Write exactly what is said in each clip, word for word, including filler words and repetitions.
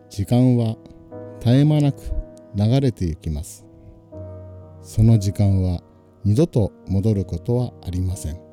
時間は絶え間なく流れていきます。その時間は二度と戻ることはありません。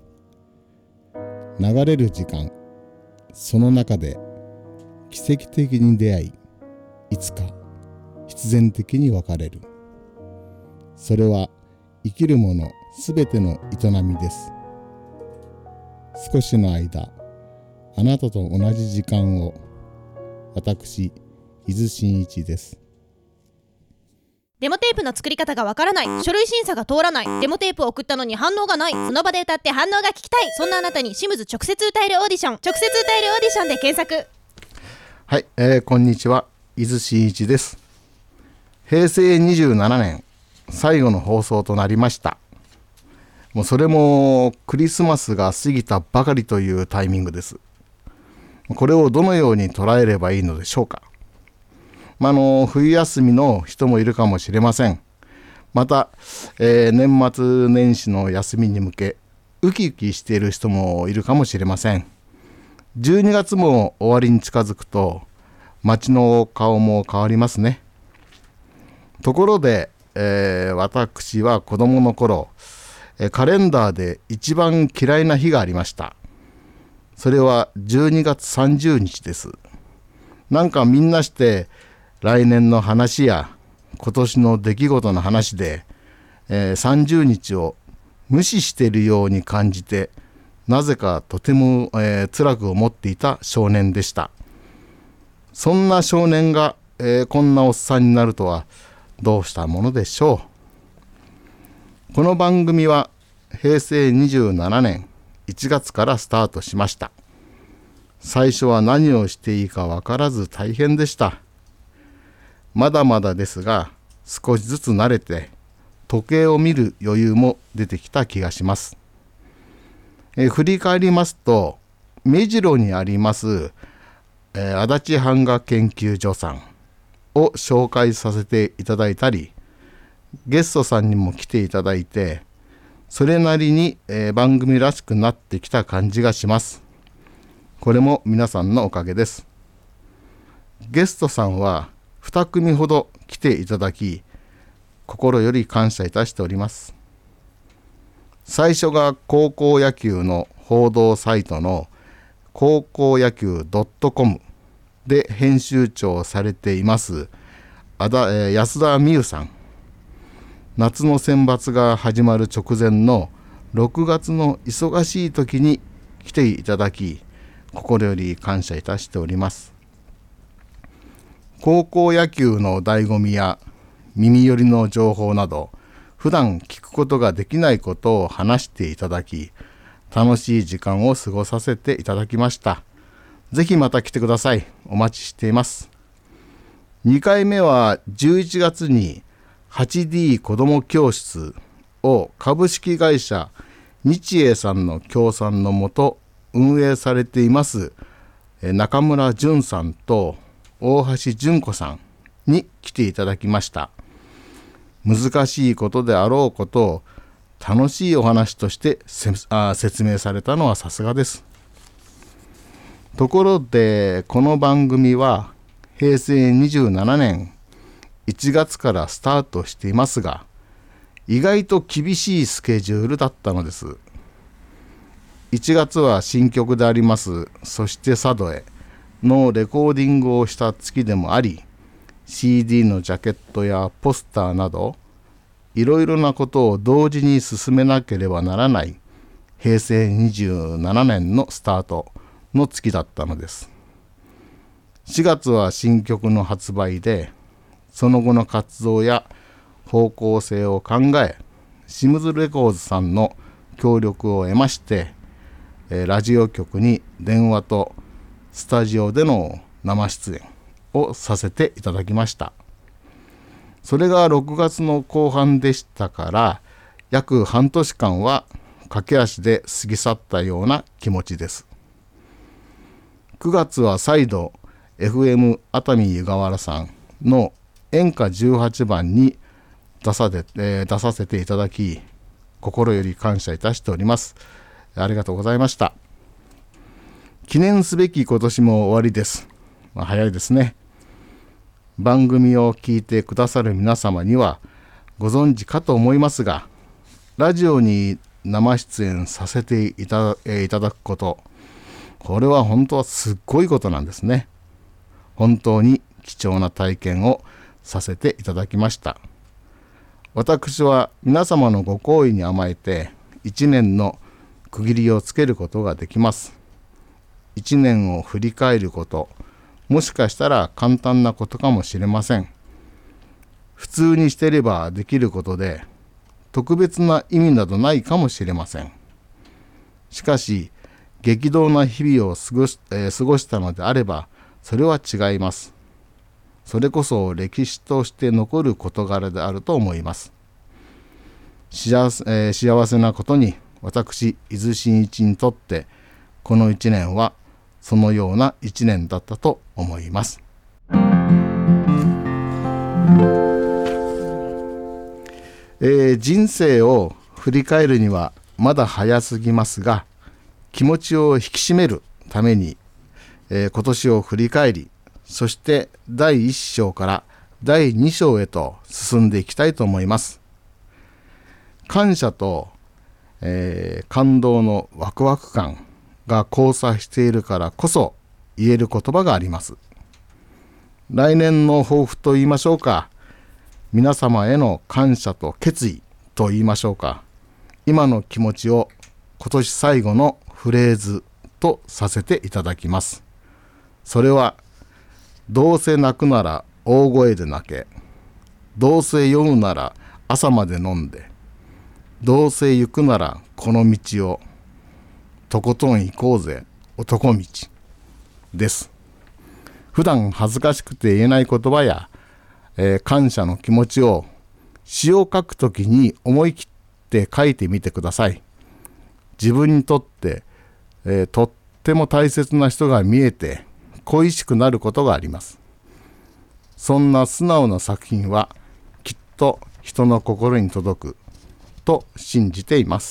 流れる時間、その中で奇跡的に出会い、いつか必然的に別れる。それは生きるものすべての営みです。少しの間、あなたと同じ時間を。私、伊豆真一です。 デモテープの作り方がわからない、書類審査が通らない、デモテープを送ったのに反応がない、その場で歌って反応が聞きたい、そんなあなたにシムズ直接歌えるオーディション、直接歌えるオーディションで検索。 はい、えー、こんにちは、伊豆真一です。平成にじゅうななねん最後の放送となりました。もうそれもクリスマスが過ぎたばかりというタイミングです。これをどのように捉えればいいのでしょうか。まあ、あの冬休みの人もいるかもしれません。また、えー、年末年始の休みに向けウキウキしている人もいるかもしれません。じゅうにがつも終わりに近づくと街の顔も変わりますね。ところで、えー、私は子供の頃、えー、カレンダーで一番嫌いな日がありました。それはじゅうにがつさんじゅうにちです。なんかみんなして来年の話や今年の出来事の話で、えー、さんじゅうにちを無視しているように感じて、なぜかとても、えー、辛く思っていた少年でした。そんな少年が、えー、こんなおっさんになるとはどうしたものでしょう。この番組はへいせいにじゅうななねんいちがつからスタートしました。最初は何をしていいか分からず大変でした。まだまだですが、少しずつ慣れて時計を見る余裕も出てきた気がします。え振り返りますと、目白にあります、えー、足立版画研究所さんを紹介させていただいたり、ゲストさんにも来ていただいて、それなりに、えー、番組らしくなってきた感じがします。これも皆さんのおかげです。ゲストさんはにくみほど来ていただき、心より感謝いたしております。最初が高校野球の報道サイトの高校野球 .com で編集長をされていますあだ、えー、安田美優さん。夏の選抜が始まる直前のろくがつの忙しい時に来ていただき、心より感謝いたしております。高校野球の醍醐味や耳寄りの情報など、普段聞くことができないことを話していただき、楽しい時間を過ごさせていただきました。ぜひまた来てください。お待ちしています。にかいめはじゅういちがつに はちディー 子ども教室を株式会社日英さんの協賛のもと運営されています中村淳さんと大橋純子さんに来ていただきました。難しいことであろうことを楽しいお話としてあ説明されたのはさすがです。ところでこの番組はへいせいにじゅうななねんいちがつからスタートしていますが、意外と厳しいスケジュールだったのです。いちがつは新曲でありますそして佐渡へのレコーディングをした月でもあり、 シーディー のジャケットやポスターなどいろいろなことを同時に進めなければならないへいせいにじゅうななねんのスタートの月だったのです。しがつは新曲の発売で、その後の活動や方向性を考え、シムズレコーズさんの協力を得まして、えー、ラジオ局に電話とスタジオでの生出演をさせていただきました。それがろくがつの後半でしたから、約半年間は駆け足で過ぎ去ったような気持ちです。くがつは再度 エフエム 熱海湯河原さんの演歌じゅうはちばんに出さで、えー、出させていただき、心より感謝いたしております。ありがとうございました。記念すべき今年も終わりです。まあ、早いですね。 番組を聞いてくださる皆様にはご存知かと思いますが、ラジオに生出演させていた、えー、いただくこと、これは本当はすっごいことなんですね。本当に貴重な体験をさせていただきました。私は皆様のご好意に甘えていちねんの区切りをつけることができます。いちねんを振り返ること、もしかしたら簡単なことかもしれません。普通にしていればできることで、特別な意味などないかもしれません。しかし、激動な日々を過ごし、えー、過ごしたのであれば、それは違います。それこそ歴史として残る事柄であると思います。幸せ、えー、幸せなことに、私、伊豆真一にとって、この一年はそのような一年だったと思います。えー、人生を振り返るにはまだ早すぎますが、気持ちを引き締めるために、えー、今年を振り返り、そしてだいいっ章からだいに章へと進んでいきたいと思います。感謝と、えー、感動のワクワク感が交差しているからこそ言える言葉があります。来年の抱負と言いましょうか、皆様への感謝と決意と言いましょうか、今の気持ちを今年最後のフレーズとさせていただきます。それは、どうせ泣くなら大声で泣け、どうせ酔うなら朝まで飲んで、どうせ行くならこの道を、とことん行こうぜ男道です。普段恥ずかしくて言えない言葉や、えー、感謝の気持ちを詩を書くときに思い切って書いてみてください。自分にとって、えー、とっても大切な人が見えて恋しくなることがあります。そんな素直な作品はきっと人の心に届くと信じています。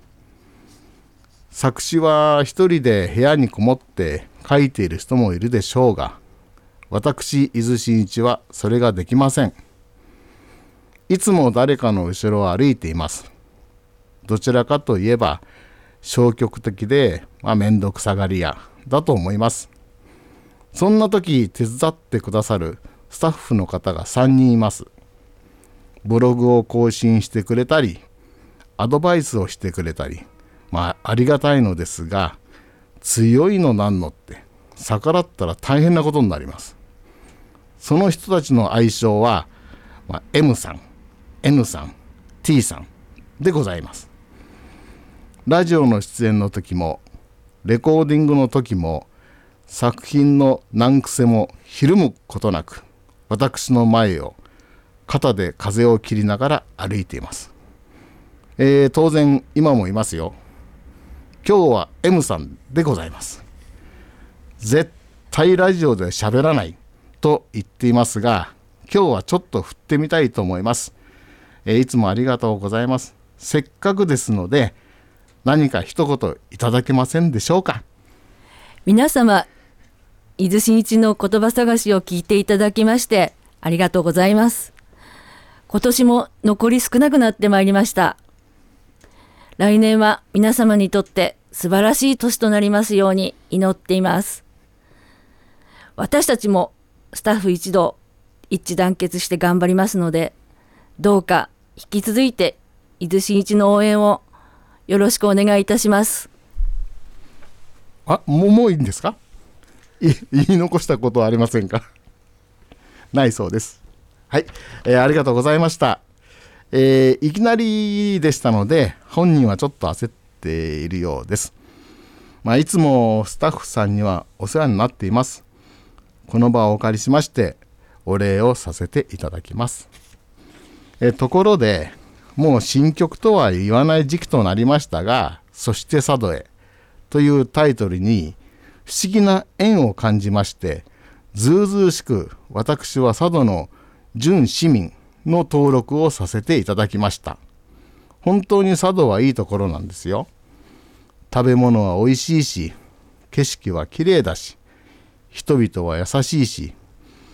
作詞は一人で部屋にこもって書いている人もいるでしょうが、私伊豆真一はそれができません。いつも誰かの後ろを歩いています。どちらかといえば消極的で、まあ、めんどくさがり屋だと思います。そんな時手伝ってくださるスタッフの方がさんにんいます。ブログを更新してくれたり、アドバイスをしてくれたり、まあありがたいのですが、強いのなんのって逆らったら大変なことになります。その人たちの愛称は、まあ、エム さん、エヌ さん、T さんでございます。ラジオの出演の時もレコーディングの時も作品の難癖もひるむことなく、私の前を肩で風を切りながら歩いています。えー、当然今もいますよ。今日は エム さんでございます。絶対ラジオで喋らないと言っていますが、今日はちょっと振ってみたいと思います。えー、いつもありがとうございます。せっかくですので何か一言いただけませんでしょうか。 皆様、伊豆真一の言葉探しを聞いていただきましてありがとうございます。今年も残り少なくなってまいりました。来年は皆様にとって素晴らしい年となりますように祈っています。私たちもスタッフ一同一致団結して頑張りますので、どうか引き続いて伊豆真一の応援をよろしくお願いいたします。 あ、もう、もういいんですか？い言い残したことはありませんか？ないそうです。はい、えー、ありがとうございました。えー、いきなりでしたので本人はちょっと焦っているようです。まあ、いつもスタッフさんにはお世話になっています。この場をお借りしましてお礼をさせていただきます。えー、ところでもう新曲とは言わない時期となりましたが、そして佐渡へというタイトルに不思議な縁を感じまして、ずうずうしく私は佐渡の準市民の登録をさせていただきました。本当に佐渡はいいところなんですよ。食べ物は美味しいし、景色は綺麗だし、人々は優しいし、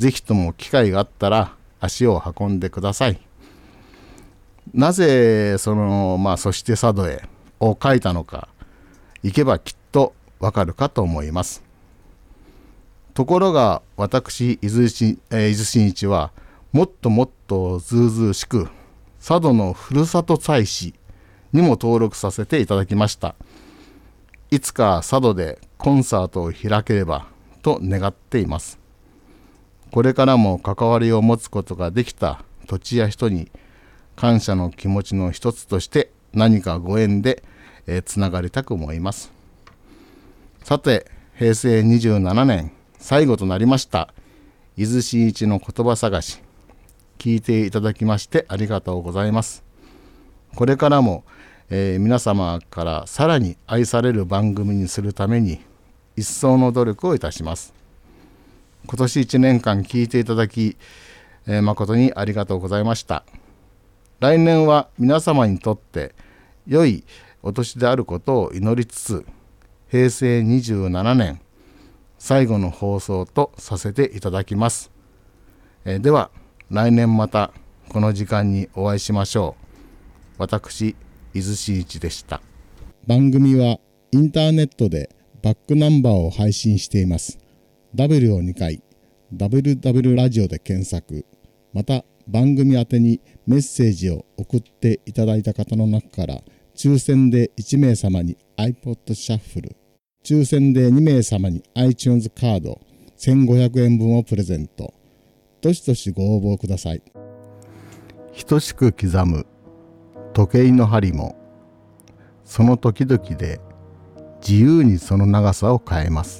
ぜひとも機会があったら足を運んでください。なぜその、まあ、そして佐渡へを書いたのか、行けばきっとわかるかと思います。ところが私伊豆し、えー、伊豆真一はもっともっとずうずうしく佐渡のふるさと大使にも登録させていただきました。いつか佐渡でコンサートを開ければと願っています。これからも関わりを持つことができた土地や人に感謝の気持ちの一つとして何かご縁で、えー、つながりたく思います。さて、へいせいにじゅうななねん最後となりました伊豆真一の言葉探し、聞いていただきましてありがとうございます。これからも、えー、皆様からさらに愛される番組にするために一層の努力をいたします。今年いちねんかん聞いていただき、えー、誠にありがとうございました。来年は皆様にとって良いお年であることを祈りつつ、へいせいにじゅうななねん最後の放送とさせていただきます。えー、では来年またこの時間にお会いしましょう。私伊豆真一でした。 番組はインターネットでバックナンバーを配信しています。ダブリュー をにかい ダブリューダブリュー ラジオで検索、また番組宛てにメッセージを送っていただいた方の中から抽選でいちめいさまに iPod シャッフル、抽選でにめいさまに iTunes カードせんごひゃくえんぶんをプレゼント。どしどしご応募ください。 等しく刻む時計の針も、その時々で自由にその長さを変えます。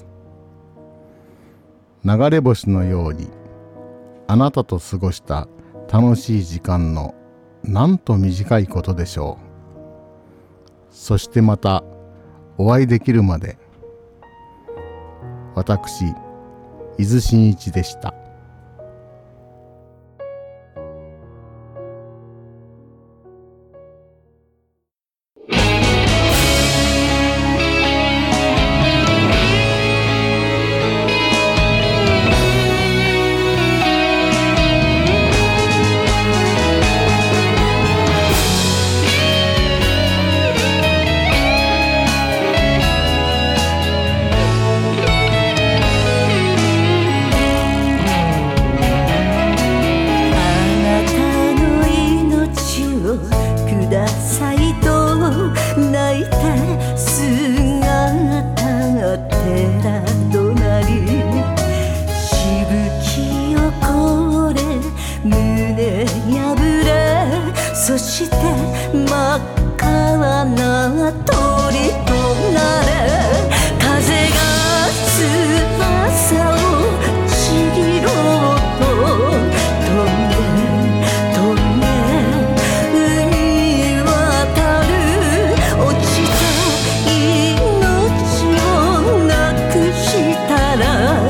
流れ星のようにあなたと過ごした楽しい時間のなんと短いことでしょう。そしてまたお会いできるまで、私伊豆真一でした。 そして真っ赤な鳥となれ、風が翼をちぎろうと飛んで飛んで海渡る、落ちた命をなくしたら